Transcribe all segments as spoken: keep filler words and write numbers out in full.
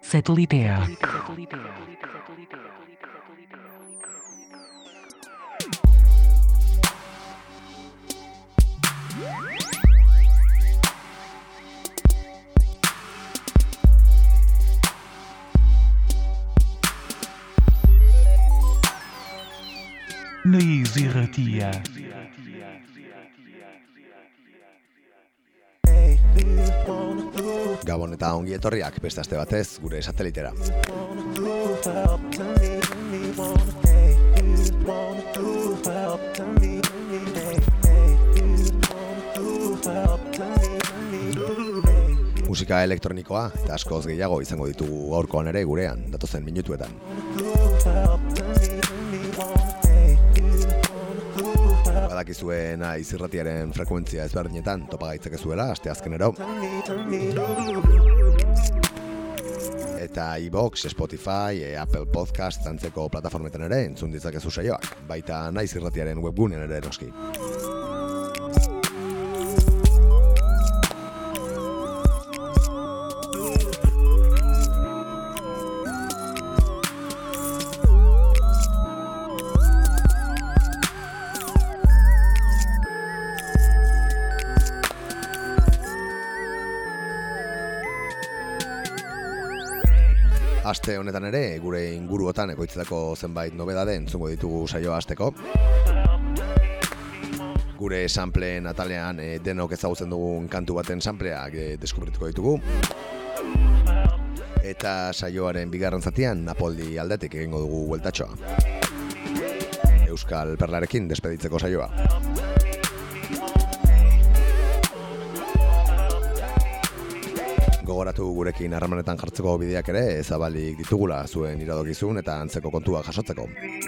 Satelliteak. Naiz irratia. Gabon eta ongi etorriak beste aste batez gure satelitera. Musika elektronikoa eta askoz gehiago izango ditugu gaurkoan ere gurean, datozen minutuetan. Badakizue Naiz irratiaren frekuentzia ezberdinetan topa gaitzakezuela asteazkenero. Eta iVoox, Spotify, Apple Podcast antzeko plataformetan ere entzun ditzakezu saioak, baita Naiz irratiaren webgunean ere noski. Aste honetan ere, gure inguruotan ekoitzetako zenbait nobedade entzungo ditugu saioa hasteko. Gure sampleen atalean e, denok ezagutzen dugun kantu baten sampleak e, deskubrituko ditugu. Eta saioaren bigarren zatian Napoldi aldetik egingo dugu bueltatxoa. Euskal Perlarekin despeditzeko saioa. Gogoratu gurekin harremanetan jartzeko bideak ere zabalik ditugula zuen iradokizun eta antzeko kontuak jasotzeko.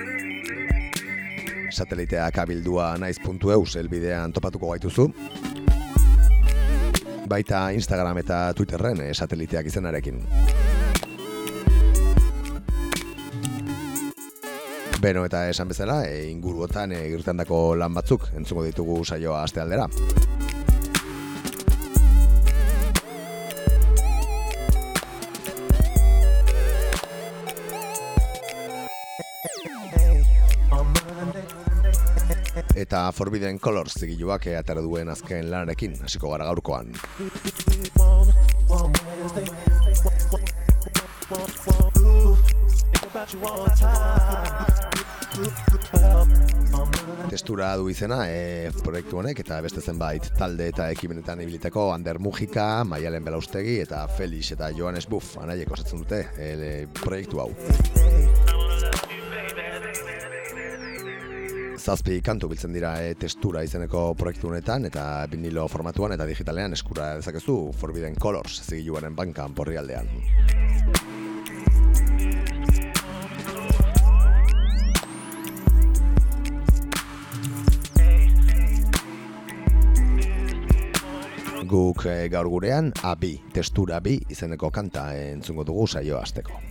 Sateliteak abildua naiz puntu eus elbidean topatuko gaituzu. Baita Instagram eta Twitterren sateliteak izenarekin. Beno eta esan bezala, e, inguruotan e, irtendako lan batzuk entzungo ditugu saioa aste aldera. Eta Forbidden Colors zigiluak atera duen azken lanarekin hasiko gara gaurkoan. Testura du izena e, proiektu honek eta beste zenbait talde eta ekimenetan ibiliteko Ander Mujika, Maialen Belaustegi eta Felix eta Johannes Buff anaiek osatzen dute e, proiektu hau. Zazpi kantu biltzen dira e, testura izeneko proiektu honetan eta vinilo formatuan eta digitalean eskura dezakezu Forbidden Colors zigiluaren bankan porrialdean. Guk e, gaur gurean Abi, testura bi izeneko kanta entzungo dugu saioa hasteko.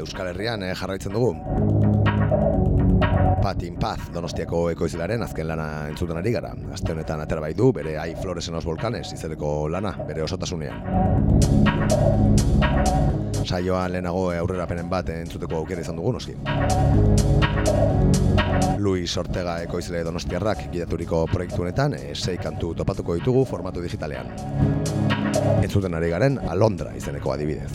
Euskal Herrian eh, jarraitzen dugu. Pat in Paz Donostiako ekoizlearen azken lana entzuten ari gara. Aste honetan atera bai du bere Hay Flores en los Volcanes izeneko lana bere osotasunean. Saioan lehenago aurrerapenen bat entzuteko aukera izan dugu noski. Luis Ortega ekoizle donostiarrak gidaturiko proiektu honetan e, sei kantu topatuko ditugu formatu digitalean. Entzuten ari garen Alondra izeneko adibidez.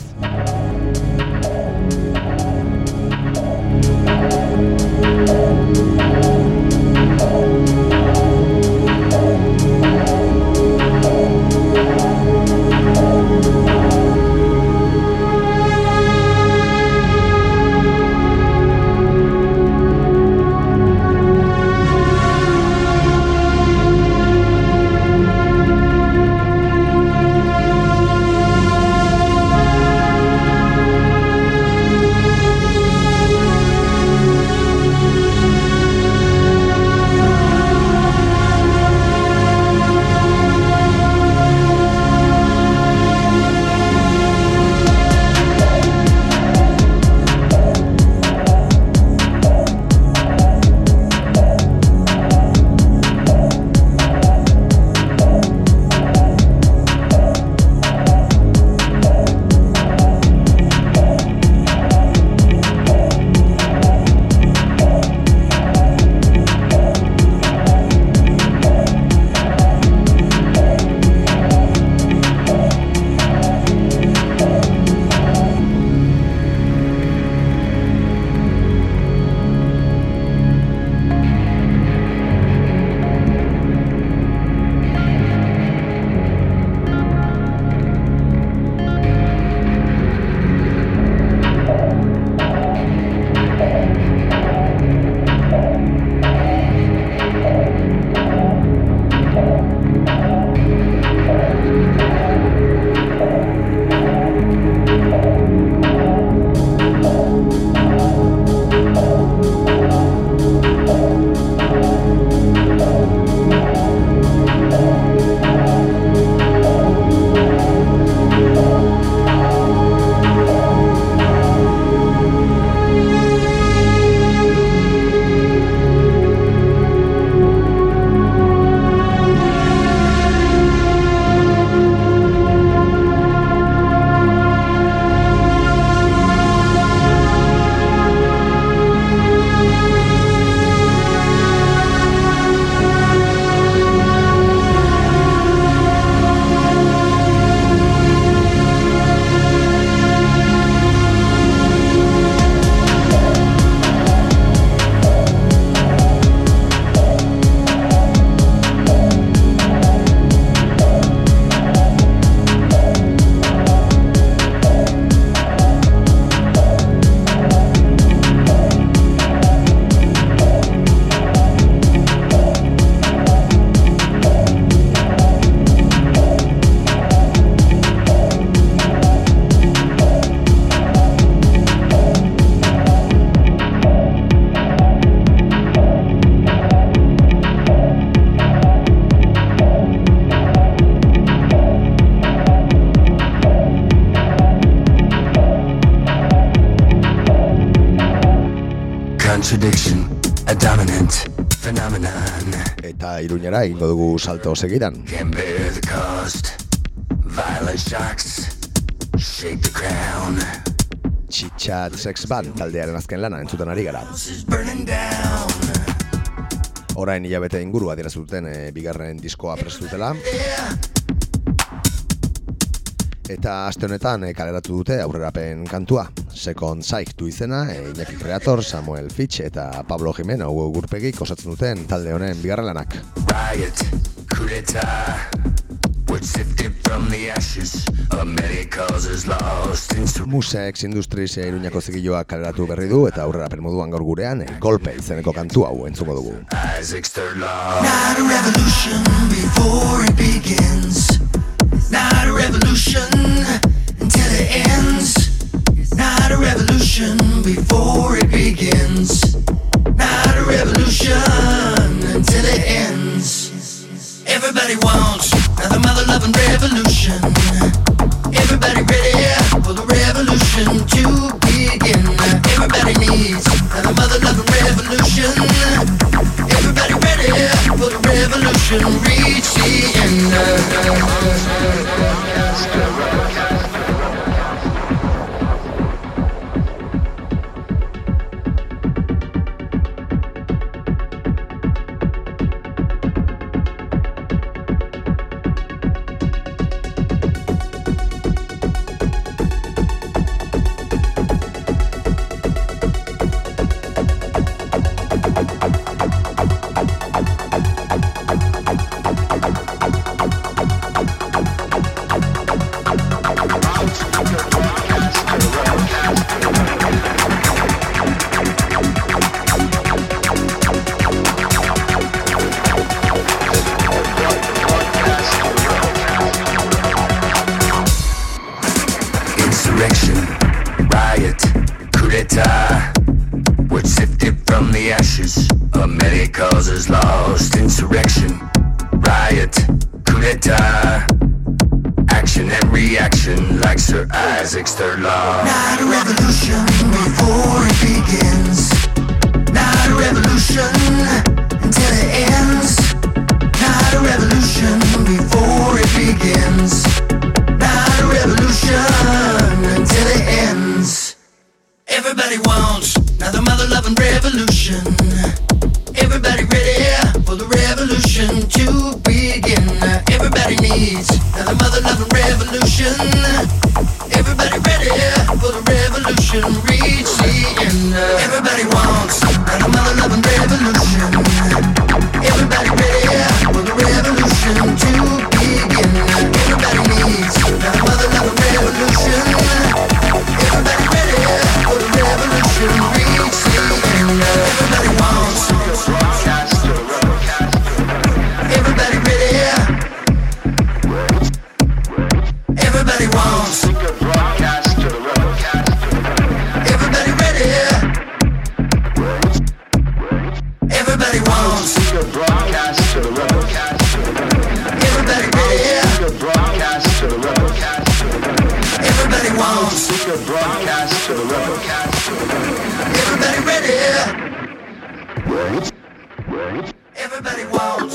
Contradiction, a dominant phenomenon. Eta Iruñera ingo dugu salto segidan. Can bear the cost. Violent shocks shake the crown. Chit-chat Sex Band taldearen azken lana entzuten ari gara. Burning down. Orain hilabete inguru adierazuten e, bigarren diskoa prestutela. Eta aste honetan e, kaleratu dute aurrerapen kantua. Second Sight du izena, e, Iñaki Creator, Samuel Fitch eta Pablo Jimeno gurpegik osatzen duten talde honen bigarren lanak. Riot, coup d'etat. We're sifted from the ashes of many causes lost into Musex Industries e, Iruñako zigiloak kaleratu berri du eta aurrerapen moduan gaur gurean e, Golpe izeneko kantu hau entzungo dugu. Isaac's third law. Not a revolution before it begins. Not a revolution until it ends. Not a revolution before it begins. Not a revolution until it ends. Everybody wants another mother-loving revolution. Everybody ready for the revolution to begin. revolution. Everybody ready for the revolution. Reach the end. Third law. Not a revolution before it begins. Not a revolution until it ends. Not a revolution before it begins. Not a revolution until it ends. Everybody wants another mother-loving revolution. Everybody ready for the revolution to begin. Everybody needs another mother-loving revolution. Everybody ready for the revolution, reach the end. Everybody wants another mother-loving revolution. Everybody ready for the revolution to begin. Everybody needs another mother-loving revolution. Everybody ready for the revolution, reach the end. Everybody wants. Everybody ready. Everybody wants. Everybody ready? Everybody wants. Broadcast to the broadcast. Everybody ready? Broadcast to the broadcast. Everybody wants. Broadcast to the broadcast. Everybody ready? Everybody wants.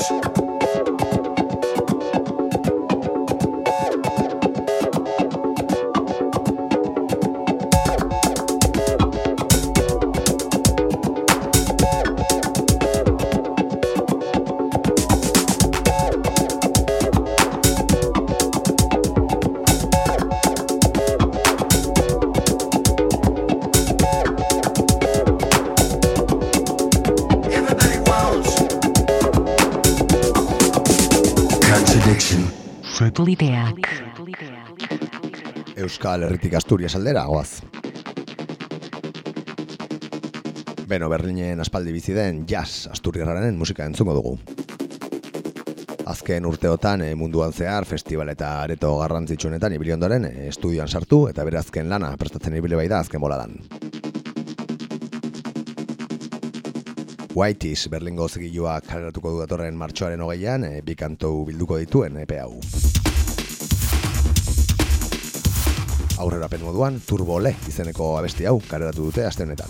Futlideak. Euskal Herritik Asturias aldera, goaz. Beno, Berlinen aspaldi bizi den jazz asturiarraren musika entzungo dugu. Azken urteotan e, munduan zehar festival eta areto garrantzitsuenetan ibili ondoren e, estudioan sartu eta bere azken lana prestatzen ibili bai da azken boladan. Whiteys Berlingo zigiluak kaleratuko du datorren martxoaren hogeian e, bi kantu bilduko dituen epe hau. Aurrerapen moduan Turbo Le izeneko abesti hau kaleratu dute aste honetan.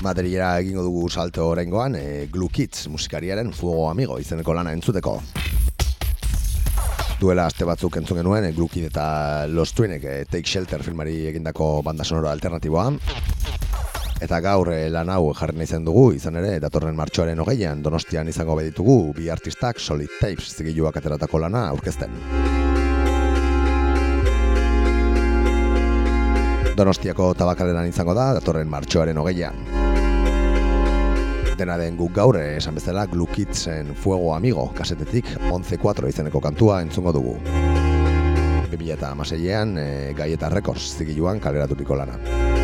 Madrilera egingo dugu salto oraingoan, e, Glue Kids musikariaren Fuego Amigo izeneko lana entzuteko. Duela aste batzuk entzun genuen, e, Glue Kids eta Los Twinek e, Take Shelter filmari egindako banda sonora alternatiboa. Eta gaur e, lan hau jarri nahi zen dugu, izan ere, datorren martxoaren hogeian Donostian izango beditugu bi artistak Solid Tapes zigiluak ateratako lana aurkezten. Donostiako tabakaleran izango da, datorren martxoaren hogeian. Dena den guk gaur, esan bezala, Glue Kidsen Fuego Amigo kasetetik once cuatro izeneko kantua entzungo dugu. bi mila hamaseian e, Gaieta Records zigiluan kaleraturiko lana.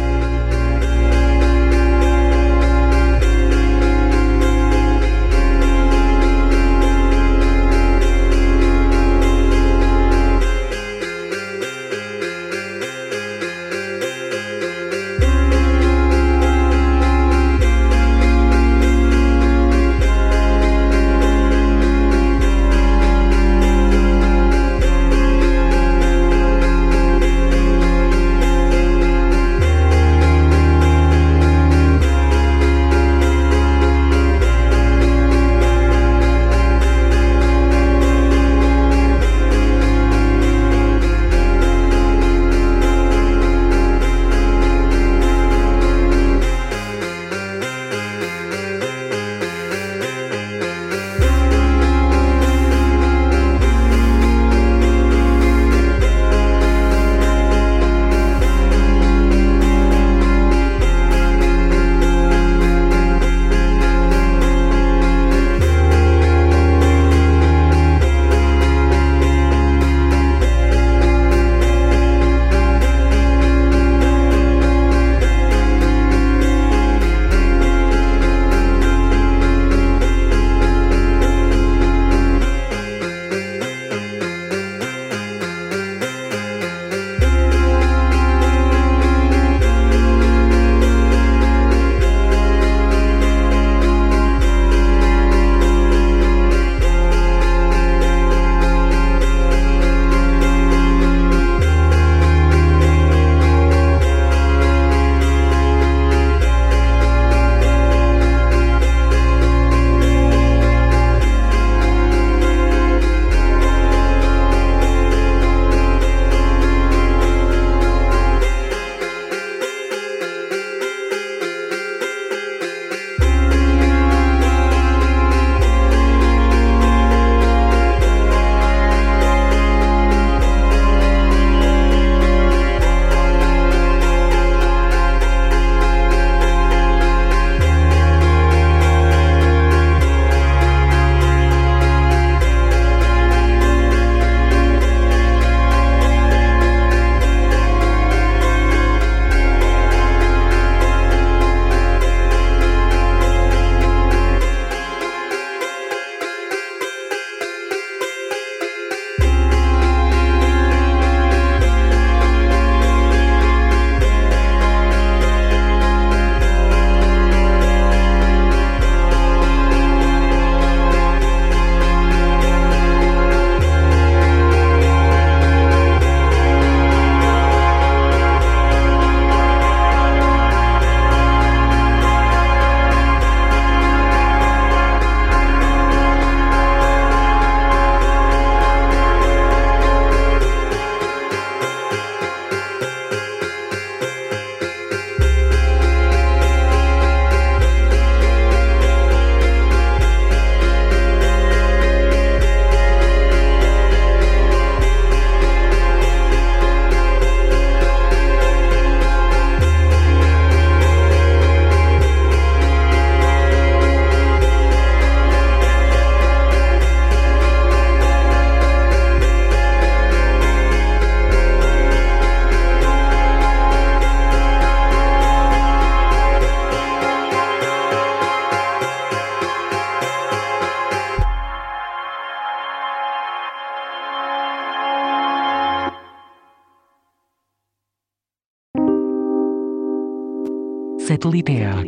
Satelliteak.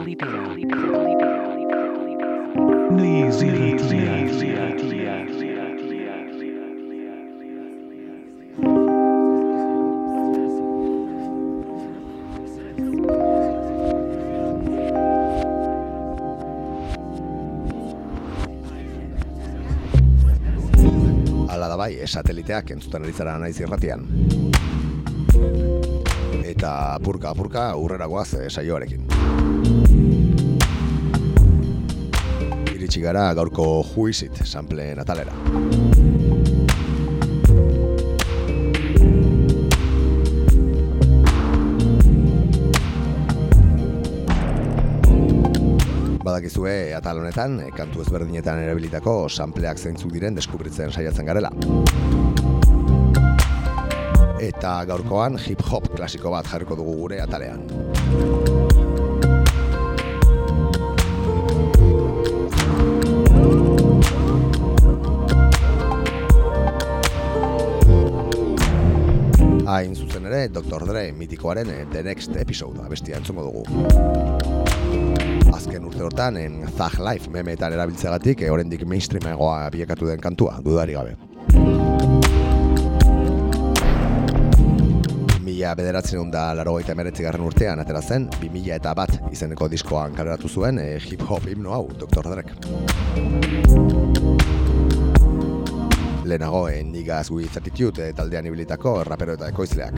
Naiz irratia. bai, sateliteak entzuten ari zara naiz irratian. Eta apurka apurka urrera goaz saioarekin. Iritsi gara gaurko Who Is It sampleen atalera. Badakizue atal honetan, kantu ezberdinetan erabilitako sampleak zeintzuk diren deskubritzen saiatzen garela. Eta gaurkoan hip-hop klasiko bat jarriko dugu gure atalean. Hain zuzen ere, doktor Dre mitikoaren The Next Episode abestia entzungo dugu. Azken urte hortan, en Thug Life memeetan erabiltzeagatik, oraindik mainstreamagoa bilakatu den kantua, dudari gabe. Mila bederatzen da laurogeita hemeretzigarren urtean atera zen, bi mila eta bat izeneko diskoan kaleratu zuen e, hip-hop himno hau, doktor Drek. Lehenago, en Niggas with Attitude taldean ibilitako rapero eta ekoizleak.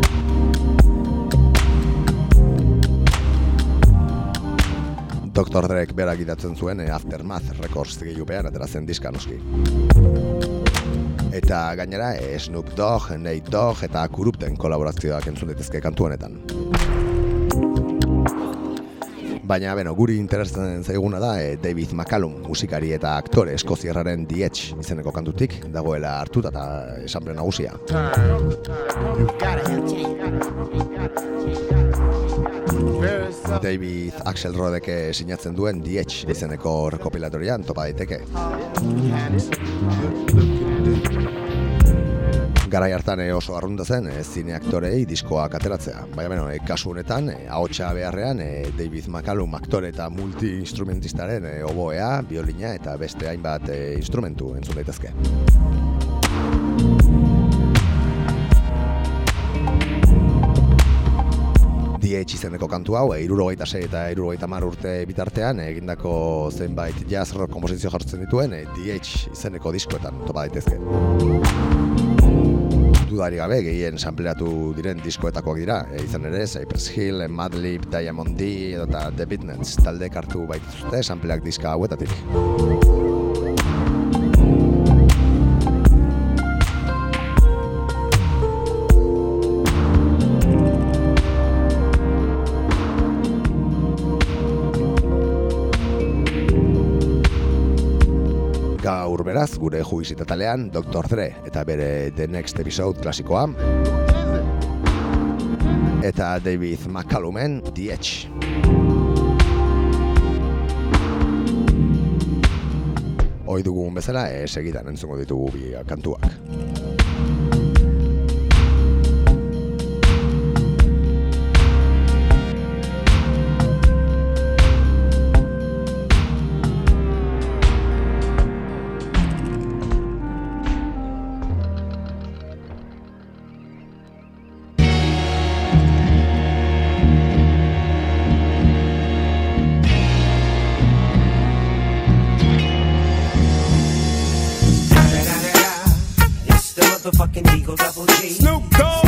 doktor Drek berak idatzen zuen Aftermath Records gehiupean atera zen diska noski. Eta gainera Snoop Dogg, Nate Dogg eta Kurupten kolaborazioak entzun daitezke kantu honetan. Baina, beno, guri interesatzen zaiguna da e, David McCallum, musikari eta aktore eskoziarraren The Edge izeneko kantutik dagoela hartuta eta esanple nagusia. David Axelrodek sinatzen duen The Edge izeneko rekopilatorian topa daiteke. Garai hartan oso arrunda zen e, zine aktorei diskoak ateratzea. Baina beno, e, kasu honetan, e, ahotsa beharrean e, David McCallum aktore eta multi-instrumentistaren e, oboea, biolina eta beste hainbat e, instrumentu entzun daitezke. The Edge izeneko kantu hau, hirurogeita sei eta hirurogeita hamar urte bitartean egindako zenbait jazz rock komposizio jartzen dituen e, The Edge izeneko diskoetan topa daitezke. Dudari gabe gehien sampleatu diren diskoetakoak dira, e, izan ere Cypress Hill, Madlib, Diamond D eta The Beatnuts taldeek hartu baituzte sampleak diska hauetatik. Gaur beraz, gure Who Is It atalean, doktor Dre eta bere The Next Episode klasikoa eta David McCallumen The Edge. Hoi dugun bezala, e, segidan entzungo ditugu bi kantuak. Fucking Eagle Double G. Snoop Dogg.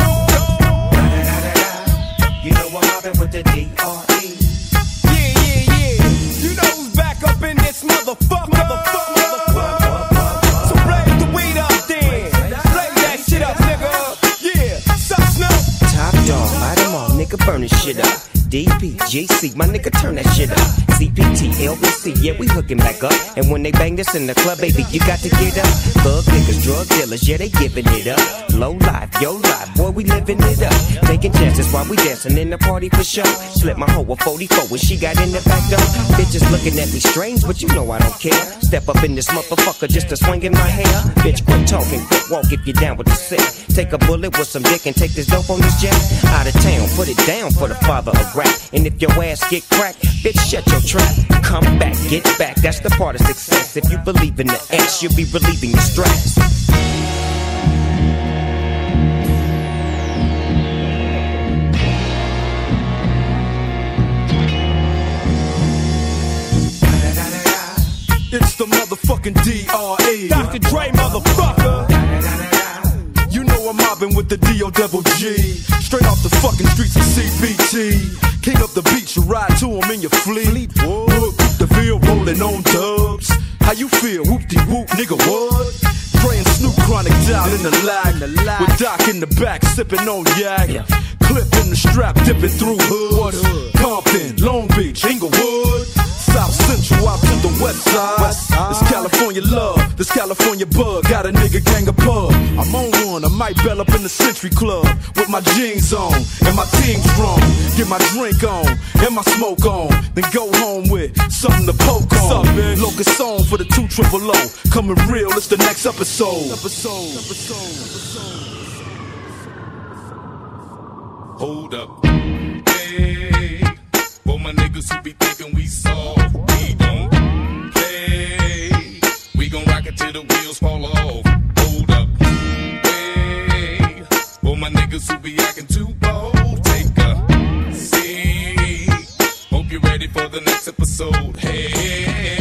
You know I'm mobbing with the D R E. Yeah, yeah, yeah. You know who's back up in this motherfucker. Motherfucker, motherfucker. So blaze the weed up then. Blaze that shit up, nigga. Yeah, suck Snoop. Top dog, light 'em all, nigga, burn this shit up. D P, G C, my nigga, turn that shit up. C P T, L B C, yeah, we hooking back up. And when they bang this in the club, baby, you got to get up. Thug niggas, drug dealers, yeah, they giving it up. Low life, yo life, boy, we living it up. Taking chances while we dancing in the party for sure. Slip my hoe a forty-four when she got in the back door. Bitches looking at me strange, but you know I don't care. Step up in this motherfucker just to swing in my hair. Bitch, quit talking, quit walk if you're down with the sick. Take a bullet with some dick and take this dope on this jet. Out of town, put it down for the father of rap. And if your ass get cracked, bitch, shut your trap. Come back, get back, that's the part of success. If you believe in the ass, you'll be relieving the stress. It's the motherfucking D R E. Doctor Dre, motherfucker. with the D O double G. Straight off the fucking streets of C B T. King up the beach, you ride to him in your fleet. Whoop, the field rolling on dubs. How you feel? Whoop-de-whoop, nigga, what? Praying Snoop Chronic down in the lag. With Doc in the back, sipping on yak. Clip in the strap, dipping through hood. Compton, Long Beach, Inglewood. South Central out to the west side. This California love, this California bug. Got a nigga gang of pub. I'm on one, I might bell up in the Century Club. With my jeans on, and my team strong. Get my drink on, and my smoke on. Then go home with something to poke on. Locust song for the two triple O. Coming real, it's the next episode. Episode, episode, episode. Hold up, hey, for my niggas who be thinking we soft, we don't play. We gon' rock it till the wheels fall off. Hold up, hey, for my niggas who be acting too bold, take a seat. Hope you're ready for the next episode. Hey.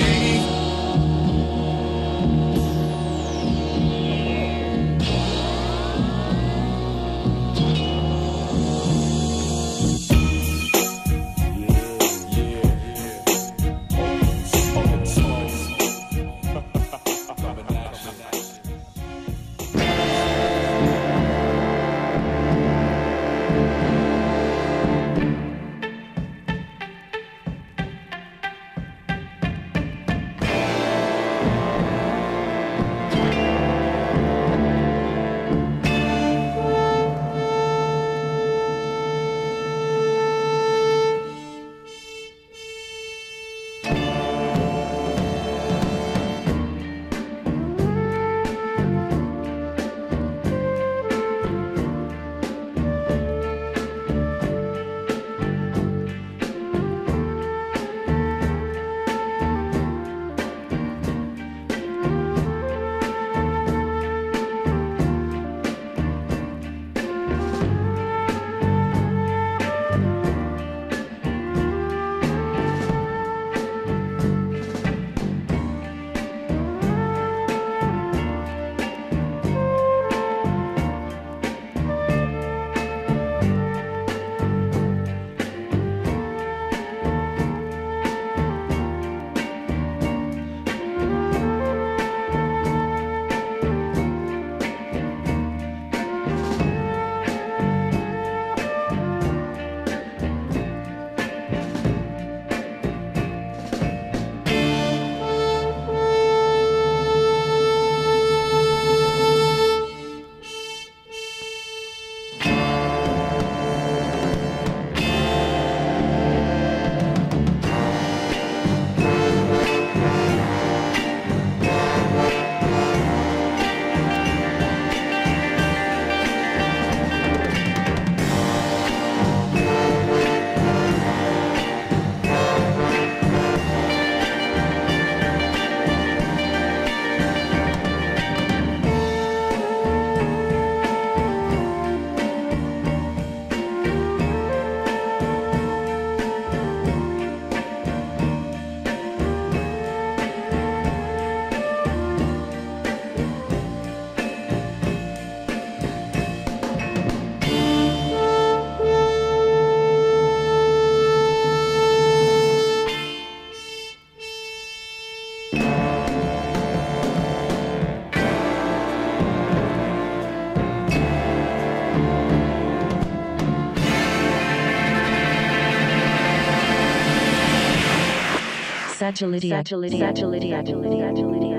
Sagilidia. Sagilidia. Sagilidia. Sagilidia.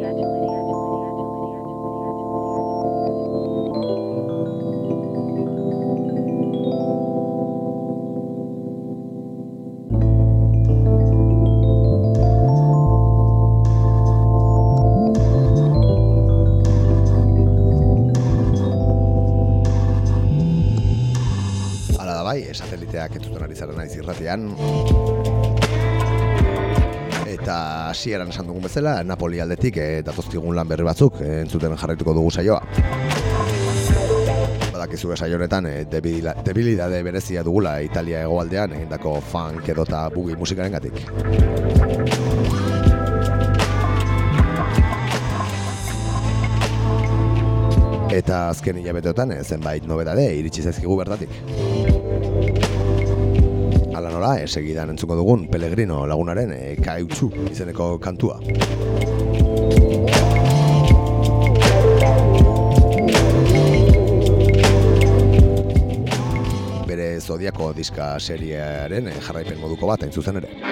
Hala da bai, sateliteak entzuten ari zaren naiz irratian. Eta hasieran esan dugun bezala, Napoli aldetik e, datozkigun lan berri batzuk e, entzuten jarraituko dugu saioa. Badakizu saio honetan e, debilidade berezia dugula Italia hegoaldean egindako funk edota boogie musikarengatik. Eta azken hilabeteotan zenbait nobedade iritsi zaizkigu bertatik. Hala nola, e, segidan entzuko dugun Pellegrino lagunaren e, Kautxu izeneko kantua. Bere Zodiako diska seriearen e, jarraipen moduko bat, hain zuzen ere.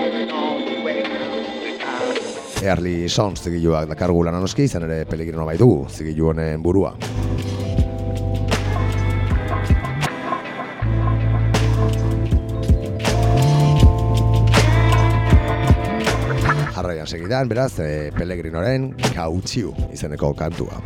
Early Sounds zigiluak dakargu lananoski, izan ere Pellegrino bai dugu, zigilu honen burua. Jarraian segidan, beraz, e, Pellegrinoren Kautxiu izeneko kantua.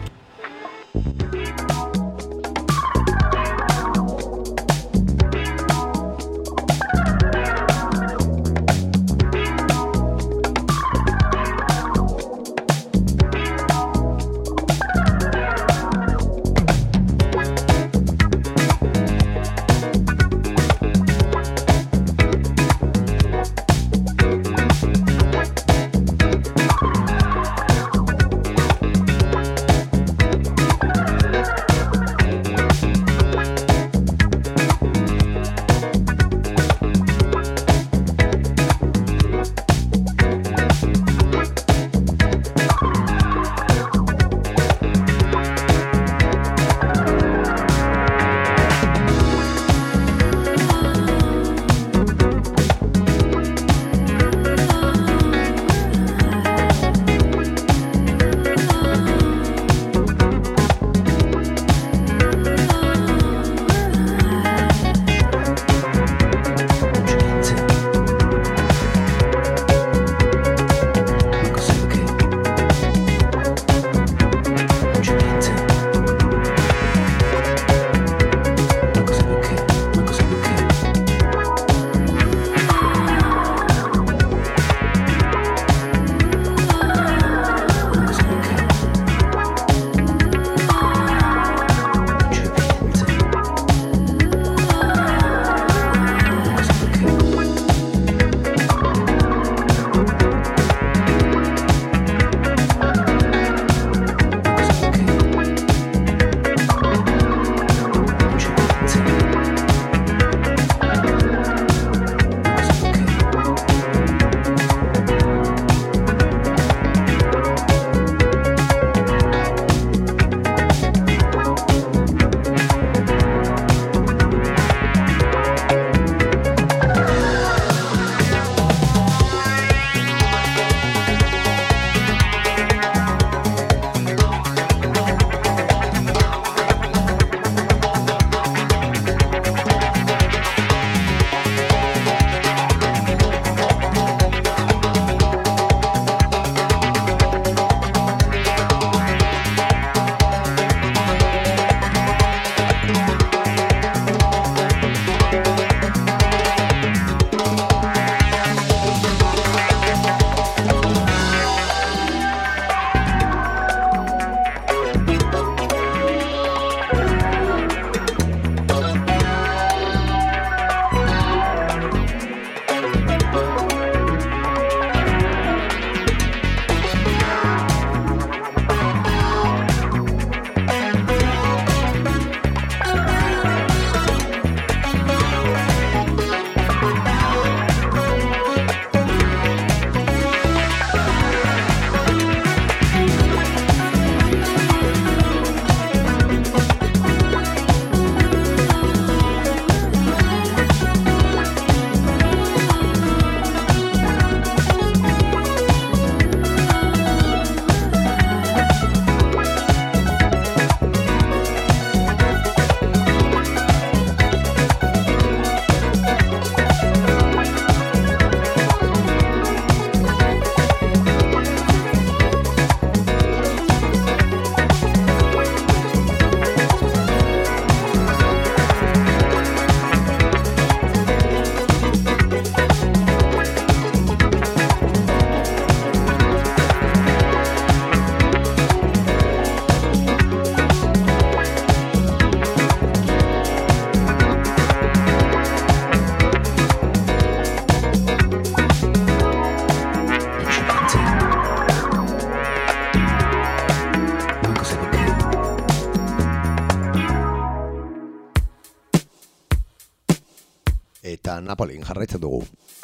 Eta Napolin jarraitzen dugu.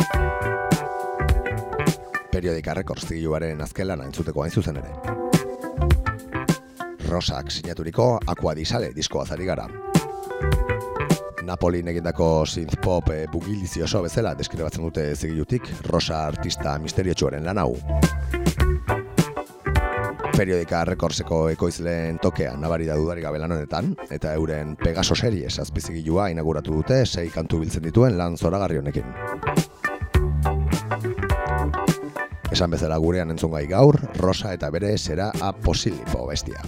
Periodika Records zigiluaren azken lana entzuteko hain zuzen ere. Rosak sinaturiko Aqua di Sale diskoaz ari gara. Napolin egindako synth-pop e, bugilizioso bezala deskribatzen dute zigilutik Rosa artista misteriotsuaren lan hau. Periodika Recordseko ekoizleen tokea nabari da dudarik gabe lan honetan, eta euren Pegaso Series azpizigilua inauguratu dute sei kantu biltzen dituen lan zoragarri honekin. Esan bezala gurean entzungai gaur, Rosa eta bere Será a Posilipo bestia.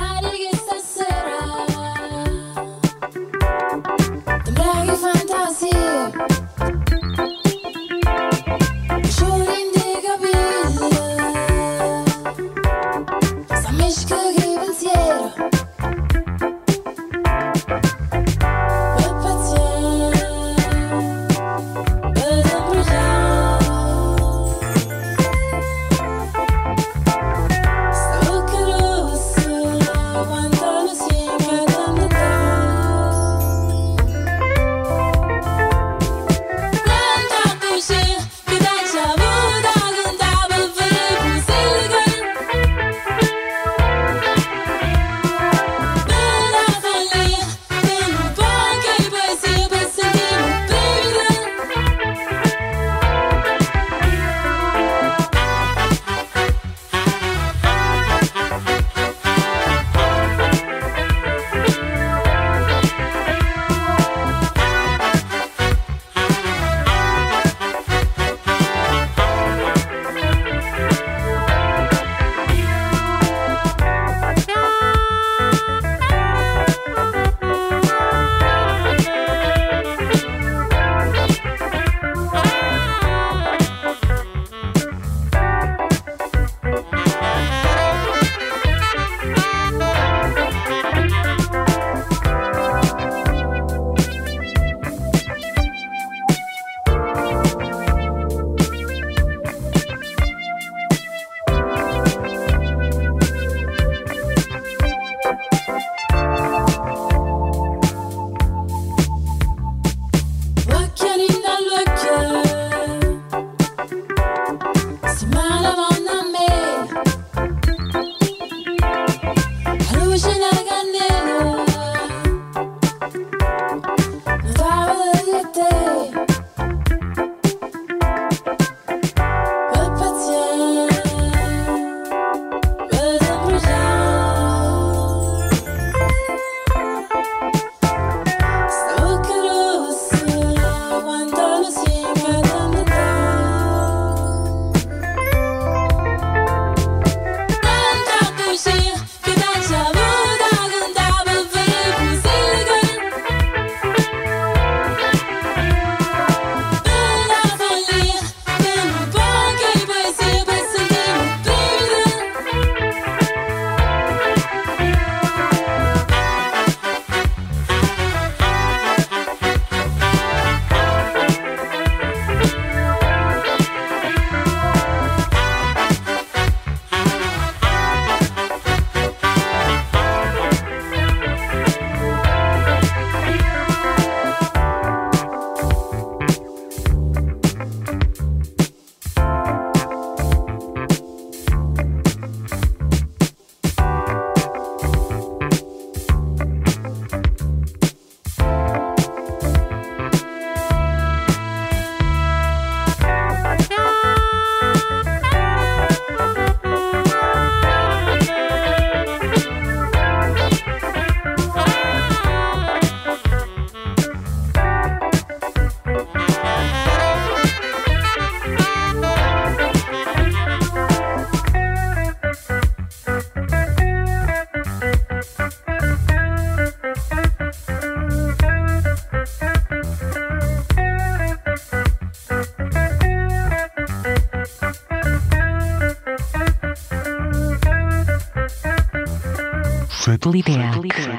Frutalidea.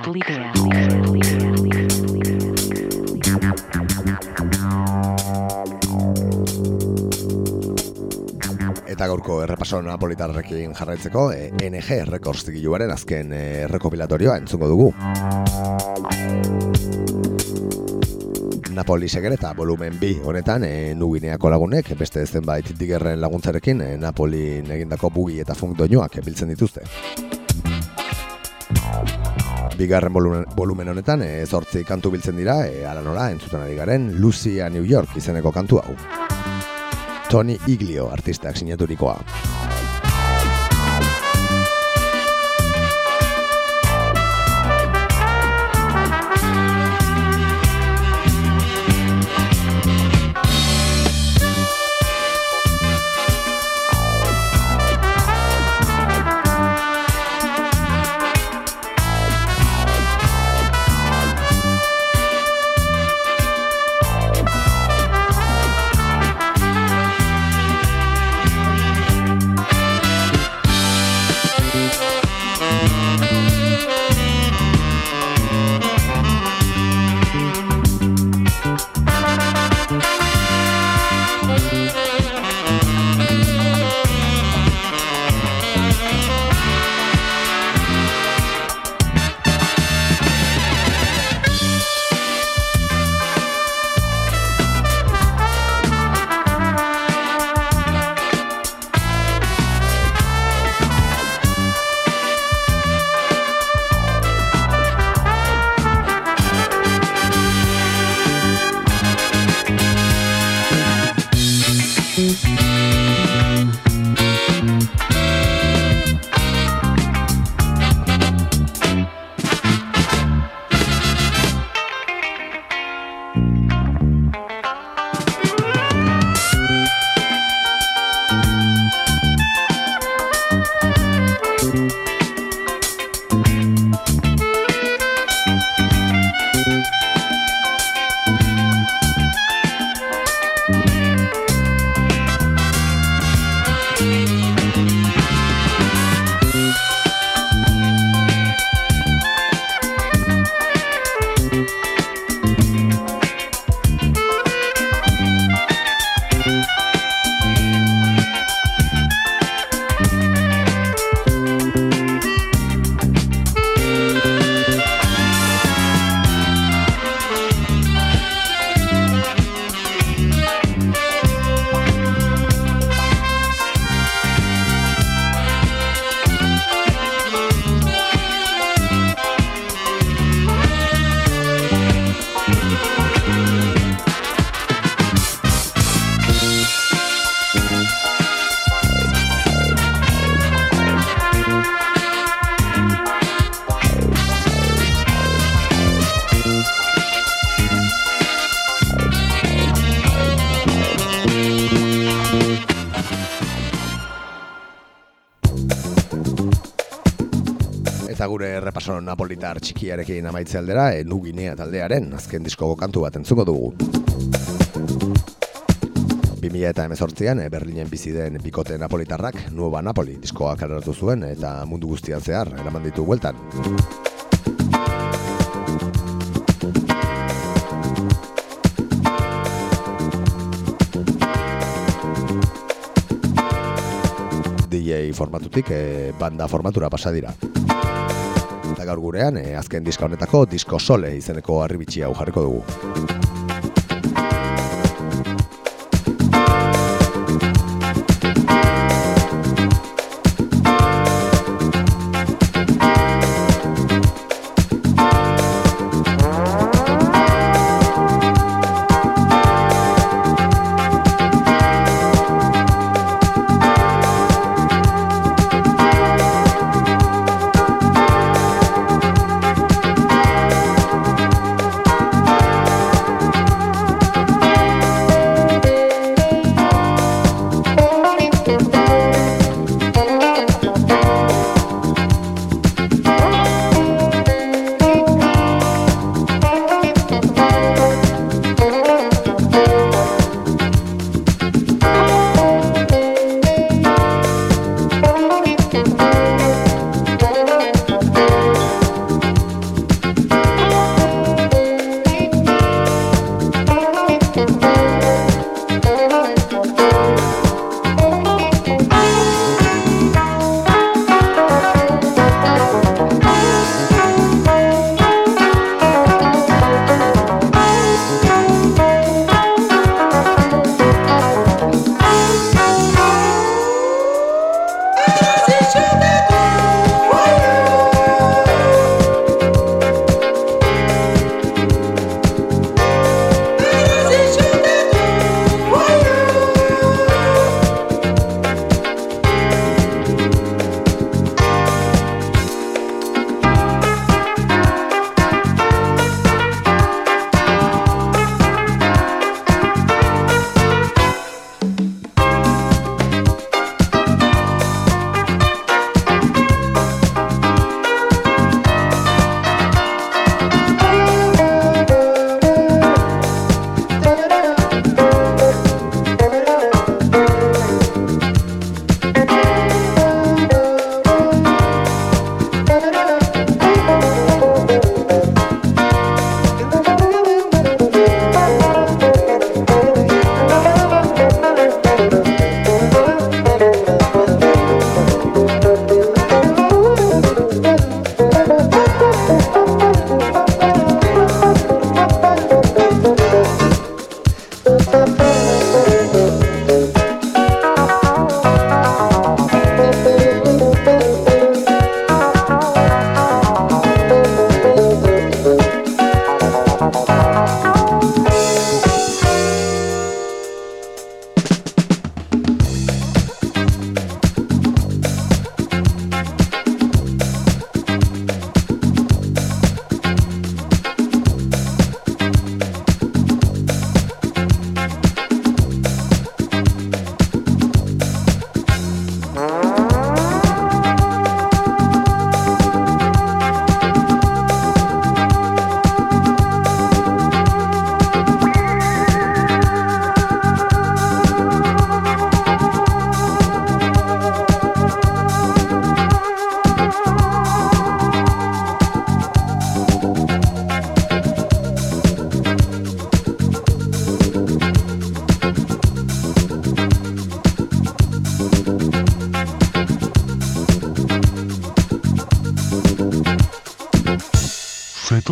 Eta gaurko errepaso napolitarrekin jarraitzeko e, N G Records zigiluaren azken e, rekopilatorioa entzungo dugu. Napoli Segreta volumen bi honetan e, Nugineako lagunek beste zenbait digerren laguntzarekin e, Napolin egindako bugi eta funk doinuak biltzen dituzte. Bigarren volumen, volumen honetan e, zortzi kantu biltzen dira, e, ala nola entzuten ari garen Lucia New York izeneko kantu hau. Tony Iglio artistak sinaturikoa. Eta gure repaso napolitar txikiarekin amaitze aldera, e, Nuginea taldearen azken diskoko kantu bat entzuko dugu. bi mila hemezortzian e, Berlinen bizi den bikote napolitarrak Nueva Napoli diskoa kaleratu zuen eta mundu guztian zehar eraman ditu bueltan. D J formatutik e, banda formatura pasa dira. Eta gaur gurean, e, azken diska honetako Disko Sole izeneko harribitxi hau jarriko dugu.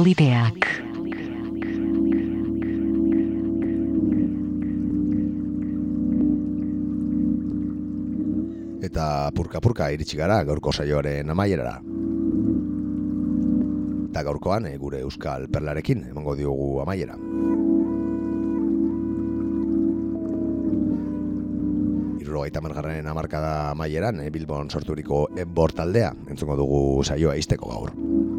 Lideak. Eta purka-purka iritsi gara gaurko saioaren amaierara. Eta gaurkoan e, gure euskal perlarekin emango diogu amaiera. Hirurogeita hamargarren hamarkada amaieran e, Bilbon sorturiko Enbor taldea entzungo dugu saioa ixteko gaur.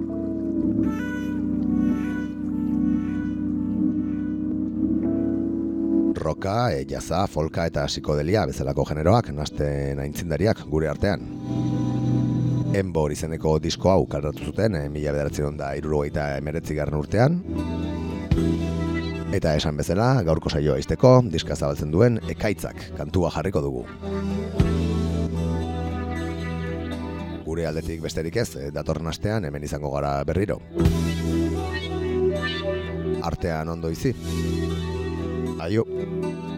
Roka, e, jaza, folka eta psikodelia bezalako generoak nasten aintzindariak gure artean. Enbor izeneko disko hau kaleratu zuten e, mila bederatziehun eta hirurogeita hemeretzigarren urtean. Eta esan bezala, gaurko saioa izteko, diska zabaltzen duen Ekaitzak kantua jarriko dugu. Gure aldetik besterik ez, e, datorren astean hemen izango gara berriro. Artean ondo izi. Aio.